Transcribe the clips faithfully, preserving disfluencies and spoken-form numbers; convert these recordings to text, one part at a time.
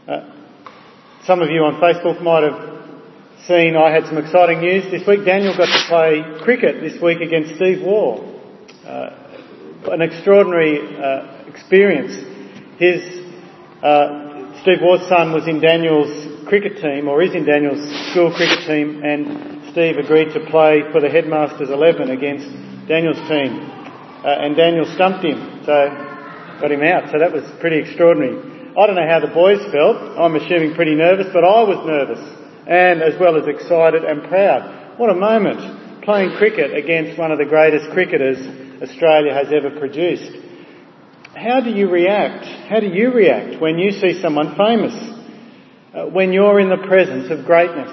Uh, some of you on Facebook might have seen I had some exciting news this week. Daniel got to play cricket this week against Steve Waugh. Uh, an extraordinary uh, experience. His uh, Steve Waugh's son was in Daniel's cricket team, or is in Daniel's school cricket team, and Steve agreed to play for the Headmasters eleven against Daniel's team. Uh, and Daniel stumped him, so got him out. So that was pretty extraordinary. I don't know how the boys felt. I'm assuming pretty nervous, but I was nervous, and as well as excited and proud. What a moment, playing cricket against one of the greatest cricketers Australia has ever produced. How do you react? How do you react when you see someone famous? Uh, when you're in the presence of greatness?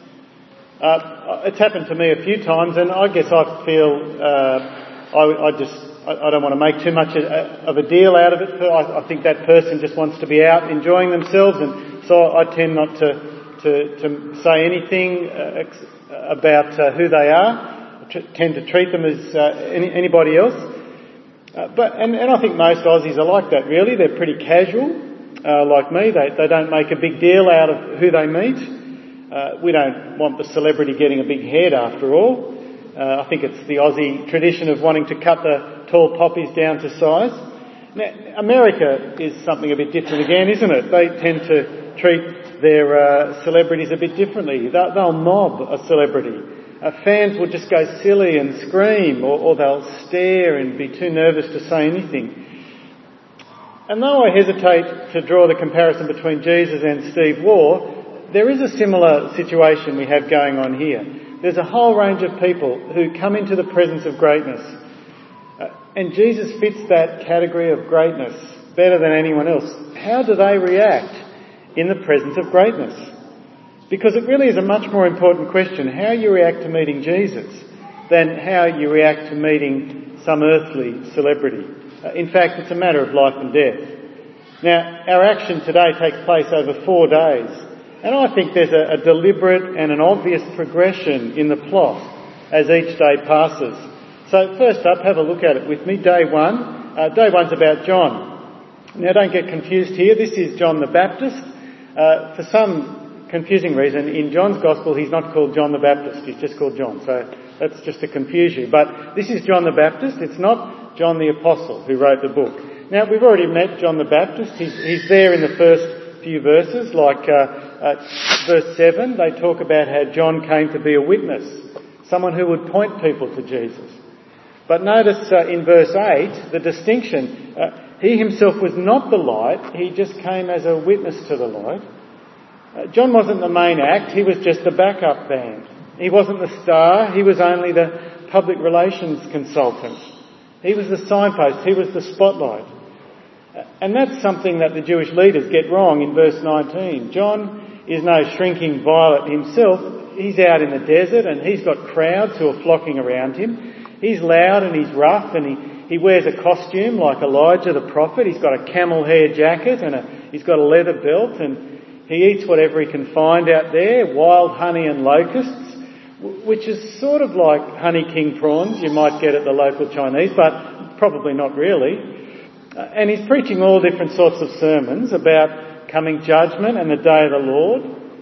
Uh, it's happened to me a few times, and I guess I feel uh, I, I just I don't want to make too much of a deal out of it. I think that person just wants to be out enjoying themselves, and so I tend not to to, to say anything uh, about uh, who they are. I t- tend to treat them as uh, any, anybody else. Uh, but and, and I think most Aussies are like that. Really, they're pretty casual, uh, like me. They they don't make a big deal out of who they meet. Uh, we don't want the celebrity getting a big head, after all. Uh, I think it's the Aussie tradition of wanting to cut the tall poppies down to size. Now, America is something a bit different again, isn't it? They tend to treat their uh, celebrities a bit differently. They'll, they'll mob a celebrity. Uh, fans will just go silly and scream, or, or they'll stare and be too nervous to say anything. And though I hesitate to draw the comparison between Jesus and Steve Waugh, there is a similar situation we have going on here. There's a whole range of people who come into the presence of greatness. Uh, and Jesus fits that category of greatness better than anyone else. How do they react in the presence of greatness? Because it really is a much more important question, how you react to meeting Jesus, than how you react to meeting some earthly celebrity. Uh, in fact, it's a matter of life and death. Now, our action today takes place over four days. And I think there's a, a deliberate and an obvious progression in the plot as each day passes. So first up, have a look at it with me. Day one. Uh, day one's about John. Now don't get confused here. This is John the Baptist. Uh, for some confusing reason, in John's Gospel, he's not called John the Baptist. He's just called John. So that's just to confuse you. But this is John the Baptist. It's not John the Apostle who wrote the book. Now we've already met John the Baptist. He's, he's there in the first few verses, like uh, uh, verse seven. They talk about how John came to be a witness, someone who would point people to Jesus. But notice uh, in verse eight the distinction. Uh, he himself was not the light, he just came as a witness to the light. Uh, John wasn't the main act, he was just the backup band. He wasn't the star, he was only the public relations consultant. He was the signpost, he was the spotlight. And that's something that the Jewish leaders get wrong in verse nineteen. John is no shrinking violet himself. He's out in the desert and he's got crowds who are flocking around him. He's loud and he's rough and he, he wears a costume like Elijah the prophet. He's got a camel hair jacket and a, he's got a leather belt, and he eats whatever he can find out there, wild honey and locusts, which is sort of like honey king prawns you might get at the local Chinese, but probably not really. Uh, and he's preaching all different sorts of sermons about coming judgment and the day of the Lord.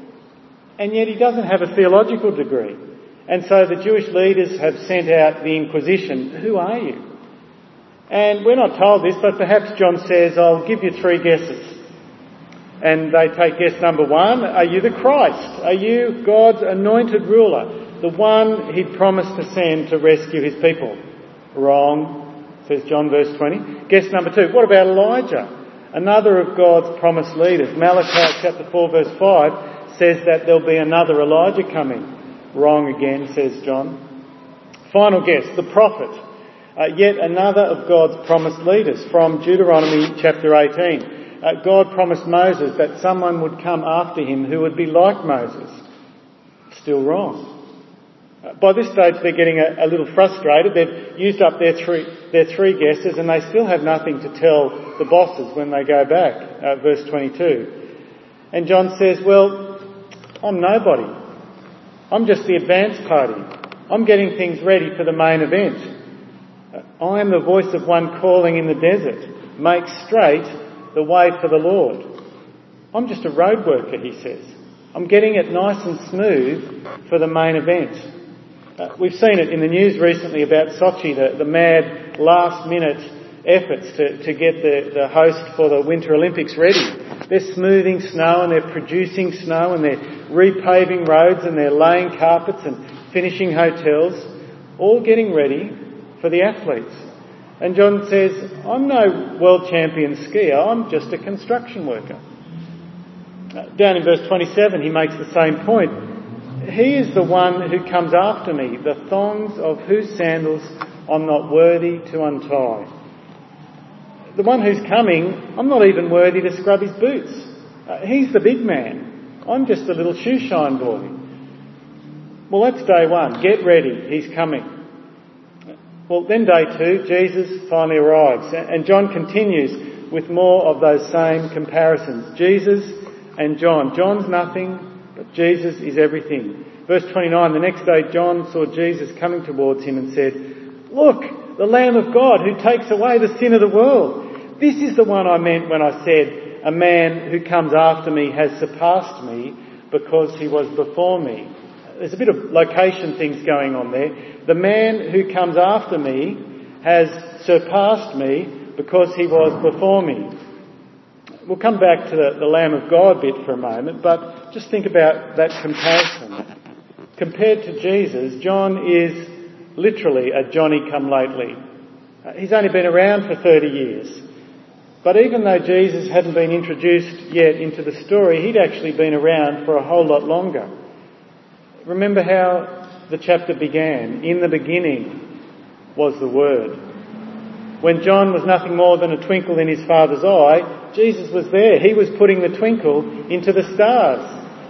And yet he doesn't have a theological degree. And so the Jewish leaders have sent out the Inquisition. Who are you? And we're not told this, but perhaps John says, I'll give you three guesses. And they take guess number one. Are you the Christ? Are you God's anointed ruler? The one he'd promised to send to rescue his people? Wrong. Says John, verse twenty. Guess number two, what about Elijah? Another of God's promised leaders. Malachi chapter four verse five says that there'll be another Elijah coming. Wrong again, says John. Final guess, the prophet. Uh, yet another of God's promised leaders from Deuteronomy chapter eighteen. Uh, God promised Moses that someone would come after him who would be like Moses. Still wrong. By this stage, they're getting a, a little frustrated. They've used up their three, their three guesses, and they still have nothing to tell the bosses when they go back. Uh, verse twenty-two. And John says, well, I'm nobody. I'm just the advance party. I'm getting things ready for the main event. Uh, I am the voice of one calling in the desert. Make straight the way for the Lord. I'm just a road worker, he says. I'm getting it nice and smooth for the main event. Uh, we've seen it in the news recently about Sochi, the, the mad last-minute efforts to, to get the, the host for the Winter Olympics ready. They're smoothing snow and they're producing snow and they're repaving roads and they're laying carpets and finishing hotels, all getting ready for the athletes. And John says, I'm no world champion skier, I'm just a construction worker. Down in verse twenty-seven, he makes the same point. He is the one who comes after me, the thongs of whose sandals I'm not worthy to untie. The one who's coming, I'm not even worthy to scrub his boots. Uh, he's the big man. I'm just a little shoe shine boy. Well, that's day one. Get ready. He's coming. Well, then day two, Jesus finally arrives. And John continues with more of those same comparisons. Jesus and John. John's nothing, but Jesus is everything. Verse twenty-nine, the next day John saw Jesus coming towards him and said, "Look, the Lamb of God who takes away the sin of the world. This is the one I meant when I said, a man who comes after me has surpassed me because he was before me." There's a bit of location things going on there. The man who comes after me has surpassed me because he was before me. We'll come back to the, the Lamb of God bit for a moment, but just think about that comparison. Compared to Jesus, John is literally a Johnny-come-lately. Uh, he's only been around for thirty years. But even though Jesus hadn't been introduced yet into the story, he'd actually been around for a whole lot longer. Remember how the chapter began. In the beginning was the Word. When John was nothing more than a twinkle in his Father's eye, Jesus was there. He was putting the twinkle into the stars.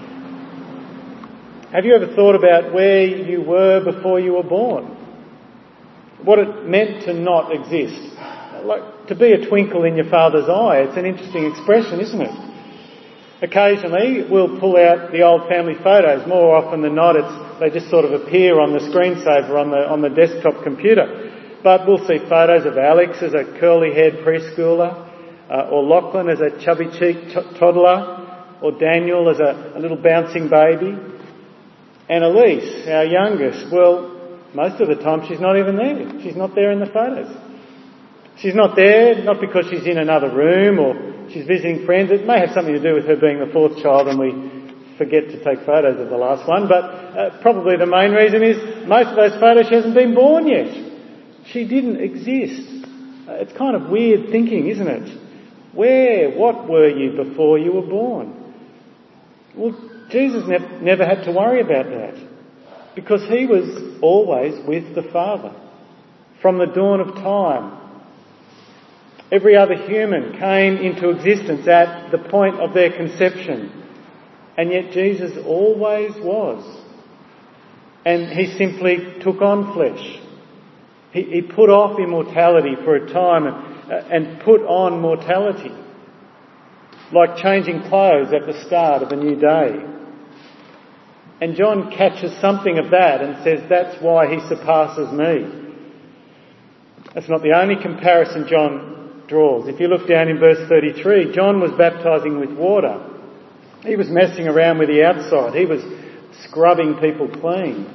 Have you ever thought about where you were before you were born? What it meant to not exist? Like to be a twinkle in your Father's eye. It's an interesting expression, isn't it? Occasionally we'll pull out the old family photos. More often than not, it's they just sort of appear on the screensaver on the on the desktop computer. But we'll see photos of Alex as a curly-haired preschooler, uh, or Lachlan as a chubby-cheeked t- toddler, or Daniel as a, a little bouncing baby. And Elise, our youngest, well, most of the time she's not even there. She's not there in the photos. She's not there, not because she's in another room or she's visiting friends. It may have something to do with her being the fourth child and we forget to take photos of the last one, but uh, probably the main reason is most of those photos she hasn't been born yet. She didn't exist. Uh, it's kind of weird thinking, isn't it? Where, what were you before you were born? Well, Jesus ne- never had to worry about that because he was always with the Father from the dawn of time. Every other human came into existence at the point of their conception, and yet Jesus always was. And he simply took on flesh. He, he put off immortality for a time and, uh, and put on mortality, like changing clothes at the start of a new day. And John catches something of that and says that's why he surpasses me. That's not the only comparison John draws. If you look down in verse thirty-three, John was baptising with water. He was messing around with the outside. He was scrubbing people clean.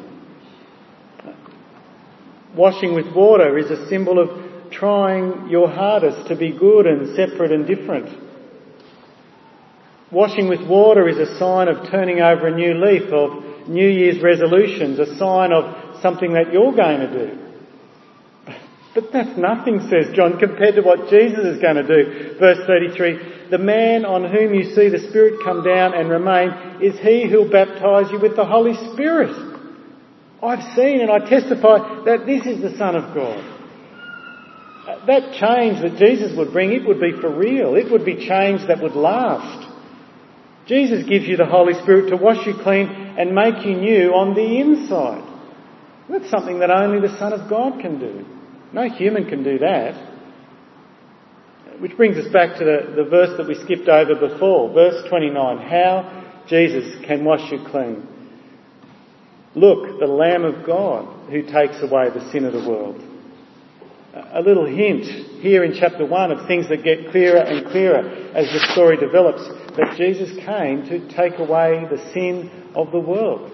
Washing with water is a symbol of trying your hardest to be good and separate and different. Washing with water is a sign of turning over a new leaf, of New Year's resolutions, a sign of something that you're going to do. But that's nothing, says John, compared to what Jesus is going to do. Verse thirty-three, the man on whom you see the Spirit come down and remain is he who will baptise you with the Holy Spirit. I've seen and I testify that this is the Son of God. That change that Jesus would bring, it would be for real. It would be change that would last. Jesus gives you the Holy Spirit to wash you clean and make you new on the inside. That's something that only the Son of God can do. No human can do that. Which brings us back to the, the verse that we skipped over before, verse twenty-nine. How Jesus can wash you clean. Look, the Lamb of God who takes away the sin of the world. A little hint here in chapter one of things that get clearer and clearer as the story develops. that Jesus came to take away the sin of the world.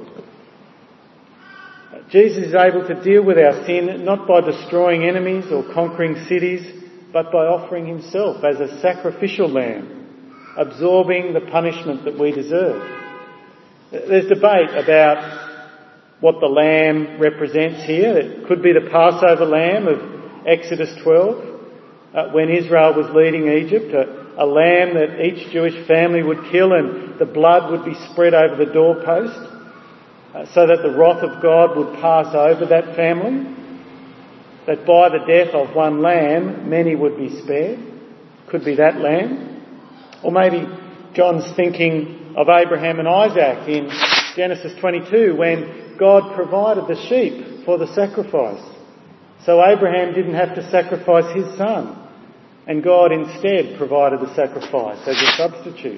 Jesus is able to deal with our sin not by destroying enemies or conquering cities, but by offering himself as a sacrificial lamb, absorbing the punishment that we deserve. There's debate about what the lamb represents here. It could be the Passover lamb of Exodus twelve, uh, when Israel was leading Egypt, a, a lamb that each Jewish family would kill and the blood would be spread over the doorpost uh, so that the wrath of God would pass over that family, that by the death of one lamb many would be spared. Could be that lamb. Or maybe John's thinking of Abraham and Isaac in Genesis twenty-two, when God provided the sheep for the sacrifice. So Abraham didn't have to sacrifice his son, and God instead provided the sacrifice as a substitute.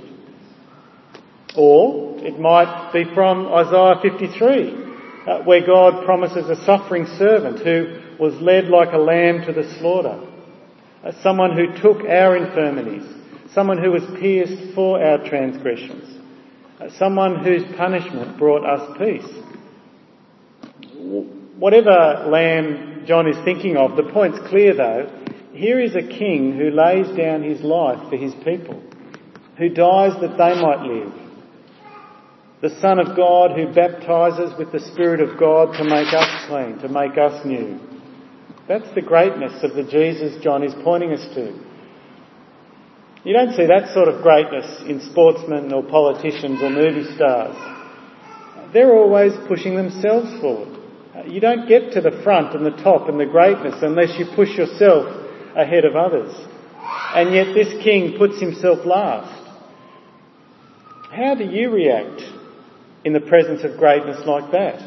Or it might be from Isaiah fifty-three, uh, where God promises a suffering servant who was led like a lamb to the slaughter, uh, someone who took our infirmities, someone who was pierced for our transgressions, uh, someone whose punishment brought us peace. Whatever lamb John is thinking of, the point's clear though. Here is a king who lays down his life for his people, who dies that they might live. The Son of God who baptises with the Spirit of God to make us clean, to make us new. That's the greatness of the Jesus John is pointing us to. You don't see that sort of greatness in sportsmen or politicians or movie stars. They're always pushing themselves forward. You don't get to the front and the top and the greatness unless you push yourself ahead of others. And yet this king puts himself last. How do you react in the presence of greatness like that?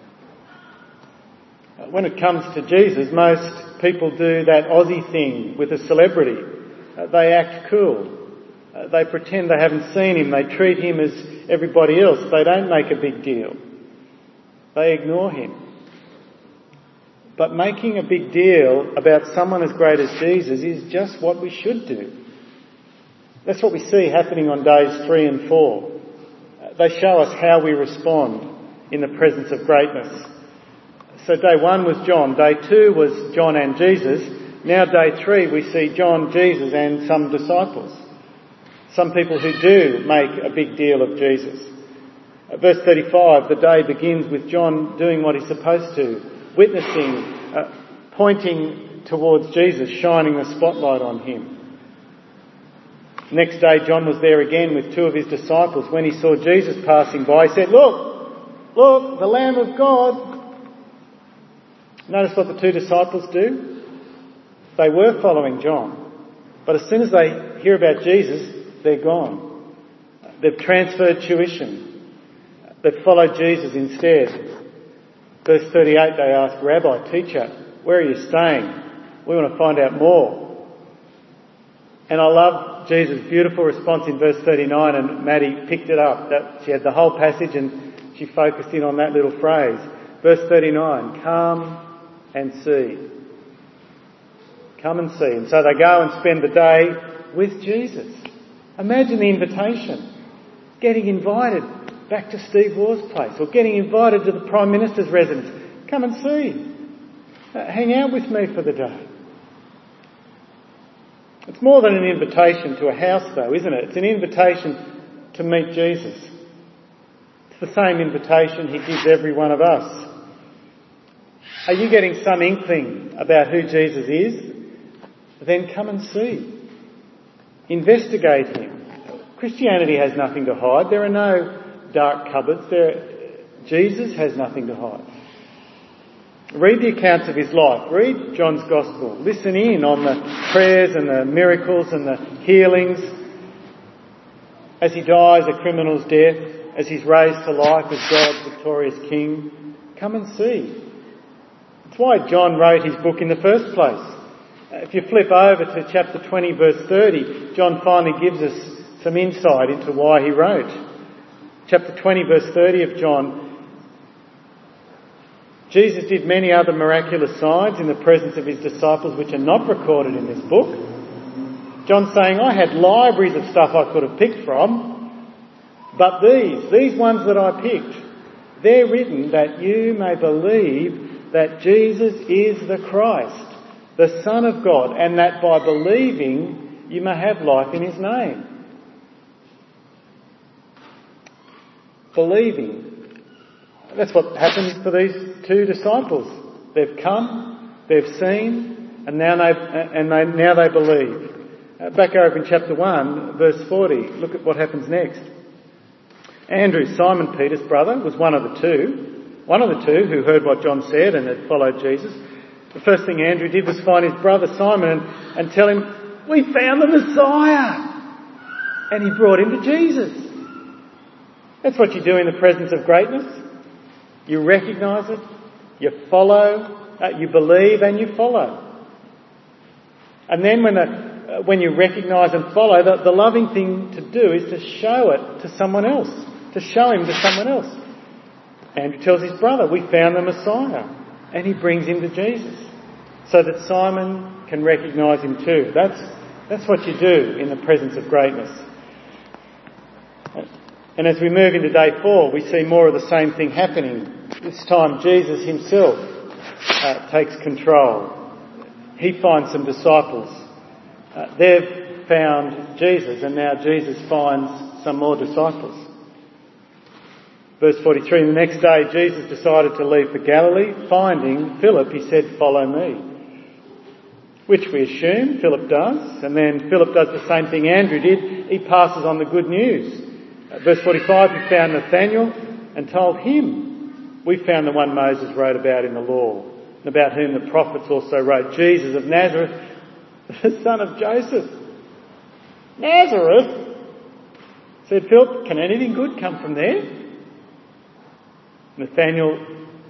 When it comes to Jesus, most people do that Aussie thing with a celebrity. Uh, they act cool. Uh, they pretend they haven't seen him. They treat him as everybody else. They don't make a big deal. They ignore him. But making a big deal about someone as great as Jesus is just what we should do. That's what we see happening on days three and four. Uh, they show us how we respond in the presence of greatness. So day one was John, day two was John and Jesus. Now day three we see John, Jesus and some disciples. Some people who do make a big deal of Jesus. Uh, verse thirty-five, the day begins with John doing what he's supposed to, witnessing, uh, pointing towards Jesus, shining the spotlight on him. Next day John was there again with two of his disciples. When he saw Jesus passing by, he said, "Look, look, the Lamb of God." Notice what the two disciples do? They were following John, but as soon as they hear about Jesus, they're gone. They've transferred tuition. They've followed Jesus instead. Verse thirty-eight, they ask, "Rabbi, teacher, where are you staying? We want to find out more." And I love Jesus' beautiful response in verse thirty-nine, and Maddie picked it up. That she had the whole passage and she focused in on that little phrase. Verse thirty-nine, "Come and see." Come and see. And so they go and spend the day with Jesus. Imagine the invitation. Getting invited back to Steve Waugh's place, or getting invited to the Prime Minister's residence. Come and see. Uh, hang out with me for the day. It's more than an invitation to a house though, isn't it? It's an invitation to meet Jesus. It's the same invitation he gives every one of us. Are you getting some inkling about who Jesus is? Then come and see. Investigate him. Christianity has nothing to hide. There are no dark cupboards. There, Jesus has nothing to hide. Read the accounts of his life. Read John's Gospel. Listen in on the prayers and the miracles and the healings. As he dies a criminal's death, as he's raised to life as God's victorious King. Come and see. That's why John wrote his book in the first place. If you flip over to chapter twenty, verse thirty, John finally gives us some insight into why he wrote. Chapter twenty, verse thirty of John. Jesus did many other miraculous signs in the presence of his disciples which are not recorded in this book. John's saying, I had libraries of stuff I could have picked from, but these, these ones that I picked, they're written that you may believe that Jesus is the Christ, the Son of God, and that by believing you may have life in his name. Believing. That's what happened for these two disciples. They've come, they've seen, and now they and they now they believe. Uh, back over in chapter one, verse forty. Look at what happens next. Andrew, Simon Peter's brother, was one of the two. One of the two who heard what John said and had followed Jesus. The first thing Andrew did was find his brother Simon and, and tell him, "We found the Messiah!" And he brought him to Jesus. That's what you do in the presence of greatness. You recognise it, you follow, uh, you believe and you follow. And then when, the, uh, when you recognise and follow, the, the loving thing to do is to show it to someone else, to show him to someone else. Andrew tells his brother, we found the Messiah, and he brings him to Jesus so that Simon can recognise him too. That's, that's what you do in the presence of greatness. And as we move into day four, we see more of the same thing happening. This time Jesus himself uh, takes control. He finds some disciples. Uh, they've found Jesus, and now Jesus finds some more disciples. Verse forty-three, the next day Jesus decided to leave for Galilee. Finding Philip, he said, "Follow me." Which we assume Philip does. And then Philip does the same thing Andrew did. He passes on the good news. Verse forty-five, he found Nathanael and told him, we found the one Moses wrote about in the law, and about whom the prophets also wrote, Jesus of Nazareth, the son of Joseph. Nazareth? Said Philip, can anything good come from there? Nathanael,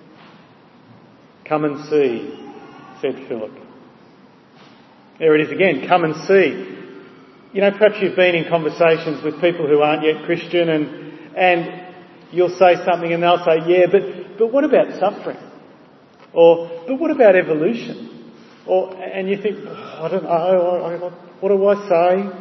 come and see, said Philip. There it is again, come and see. You know, perhaps you've been in conversations with people who aren't yet Christian and and you'll say something and they'll say, yeah, but, but what about suffering? Or, but what about evolution? Or, and you think, oh, I don't know, I, I, what do I say?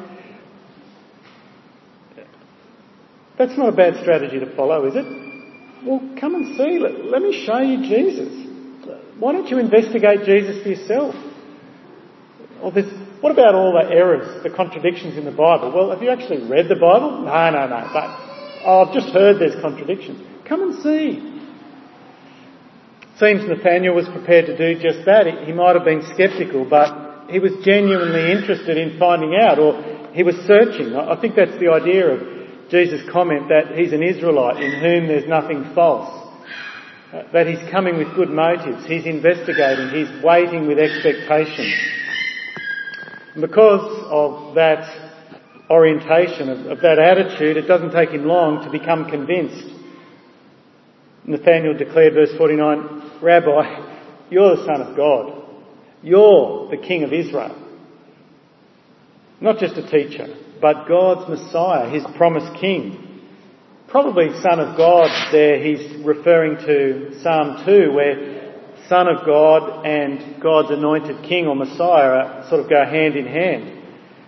That's not a bad strategy to follow, is it? Well, come and see. Let, let me show you Jesus. Why don't you investigate Jesus for yourself? Or this, what about all the errors, the contradictions in the Bible? Well, have you actually read the Bible? No, no, no. But oh, I've just heard there's contradictions. Come and see. Seems Nathanael was prepared to do just that. He, he might have been sceptical, but he was genuinely interested in finding out, or he was searching. I, I think that's the idea of Jesus' comment that he's an Israelite in whom there's nothing false. Uh, that he's coming with good motives. He's investigating. He's waiting with expectation. And because of that orientation, of, of that attitude, it doesn't take him long to become convinced. Nathanael declared, verse forty-nine, Rabbi, you're the Son of God. You're the King of Israel. Not just a teacher, but God's Messiah, his promised King. Probably Son of God there, he's referring to Psalm two, where Son of God and God's anointed King or Messiah sort of go hand in hand.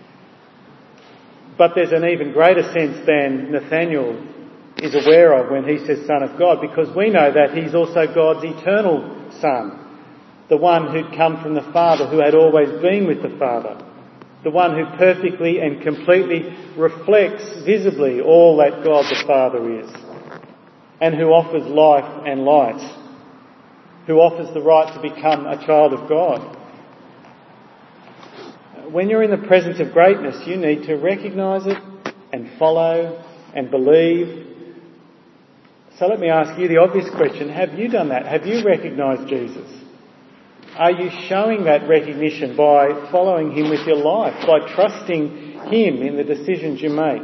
But there's an even greater sense than Nathanael is aware of when he says Son of God, because we know that he's also God's eternal Son, the one who'd come from the Father, who had always been with the Father, the one who perfectly and completely reflects visibly all that God the Father is, and who offers life and light, who offers the right to become a child of God. When you're in the presence of greatness, you need to recognise it and follow and believe. So let me ask you the obvious question, have you done that? Have you recognised Jesus? Are you showing that recognition by following him with your life, by trusting him in the decisions you make?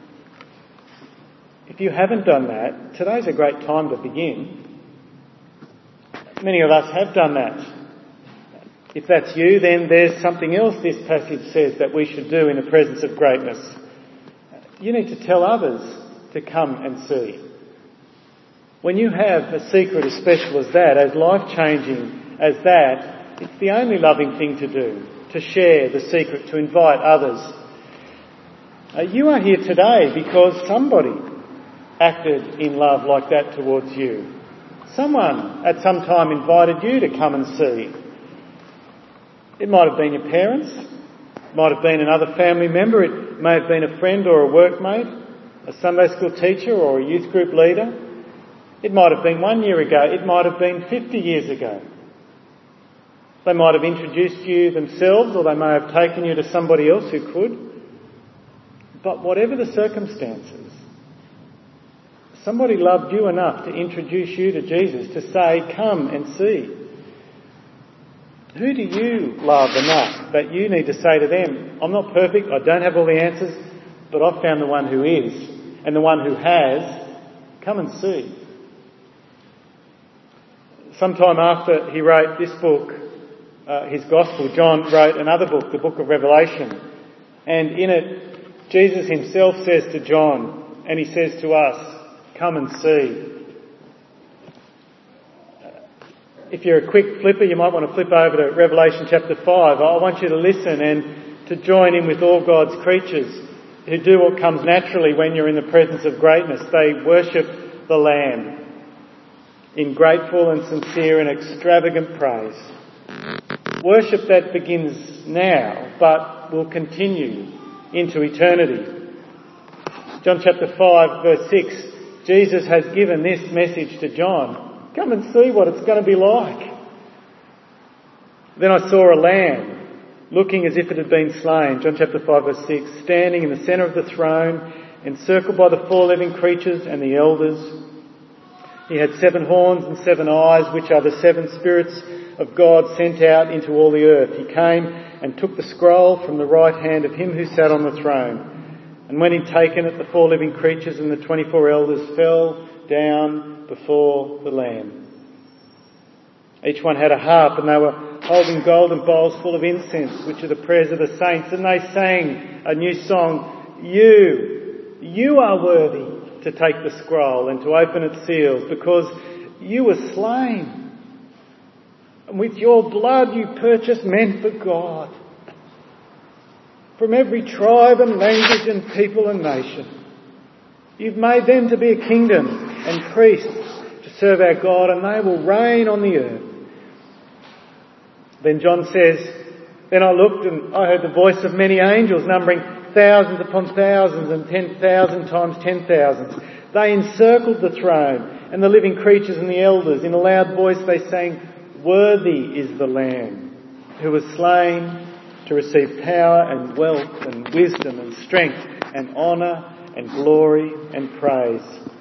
If you haven't done that, today's a great time to begin. Many of us have done that. If that's you, then there's something else this passage says that we should do in the presence of greatness. You need to tell others to come and see. When you have a secret as special as that, as life-changing as that, it's the only loving thing to do, to share the secret, to invite others Uh, you are here today because somebody acted in love like that towards you. Someone at some time invited you to come and see. It might have been your parents, it might have been another family member, it may have been a friend or a workmate, a Sunday school teacher or a youth group leader. It might have been one year ago, it might have been fifty years ago. They might have introduced you themselves, or they may have taken you to somebody else who could. But whatever the circumstances, somebody loved you enough to introduce you to Jesus, to say, come and see. Who do you love enough that you need to say to them, I'm not perfect, I don't have all the answers, but I've found the one who is, and the one who has, come and see. Sometime after he wrote this book, uh, his Gospel, John wrote another book, the book of Revelation. And in it, Jesus himself says to John, and he says to us, come and see. If you're a quick flipper, you might want to flip over to Revelation chapter five. I want you to listen and to join in with all God's creatures who do what comes naturally when you're in the presence of greatness. They worship the Lamb in grateful and sincere and extravagant praise. Worship that begins now, but will continue into eternity. John chapter five verse six, Jesus has given this message to John. Come and see what it's going to be like. Then I saw a lamb looking as if it had been slain. John chapter five verse six, standing in the centre of the throne, encircled by the four living creatures and the elders. He had seven horns and seven eyes, which are the seven spirits of God sent out into all the earth. He came and took the scroll from the right hand of him who sat on the throne. And when he'd taken it, the four living creatures and the twenty-four elders fell down before the Lamb. Each one had a harp, and they were holding golden bowls full of incense, which are the prayers of the saints. And they sang a new song, You, you are worthy to take the scroll and to open its seals, because you were slain. And with your blood you purchased men for God, from every tribe and language and people and nation. You've made them to be a kingdom and priests to serve our God, and they will reign on the earth. Then John says, Then I looked and I heard the voice of many angels, numbering thousands upon thousands and ten thousand times ten thousands. They encircled the throne and the living creatures and the elders. In a loud voice they sang, Worthy is the Lamb who was slain to receive power and wealth and wisdom and strength and honour and glory and praise.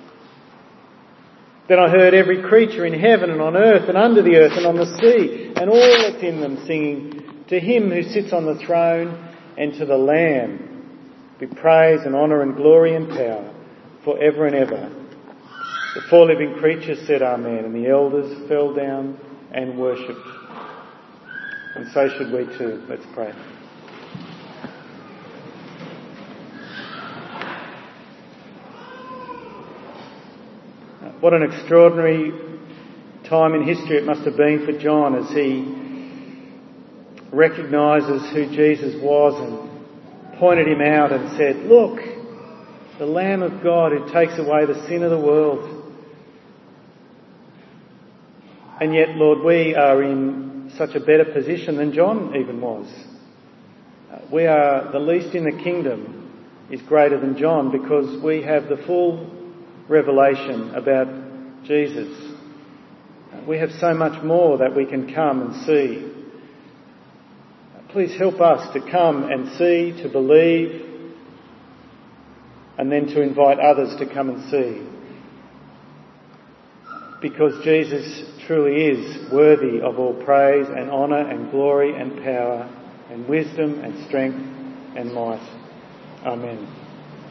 Then I heard every creature in heaven and on earth and under the earth and on the sea and all that's in them singing, To him who sits on the throne and to the Lamb be praise and honour and glory and power for ever and ever. The four living creatures said Amen, and the elders fell down and worshipped. And so should we too. Let's pray. What an extraordinary time in history it must have been for John as he recognises who Jesus was and pointed him out and said, Look, the Lamb of God who takes away the sin of the world. And yet, Lord, we are in such a better position than John even was. We are the least in the kingdom is greater than John because we have the full revelation about Jesus. We have so much more that we can come and see. Please help us to come and see, to believe, and then to invite others to come and see. Because Jesus truly is worthy of all praise and honour and glory and power and wisdom and strength and might. Amen.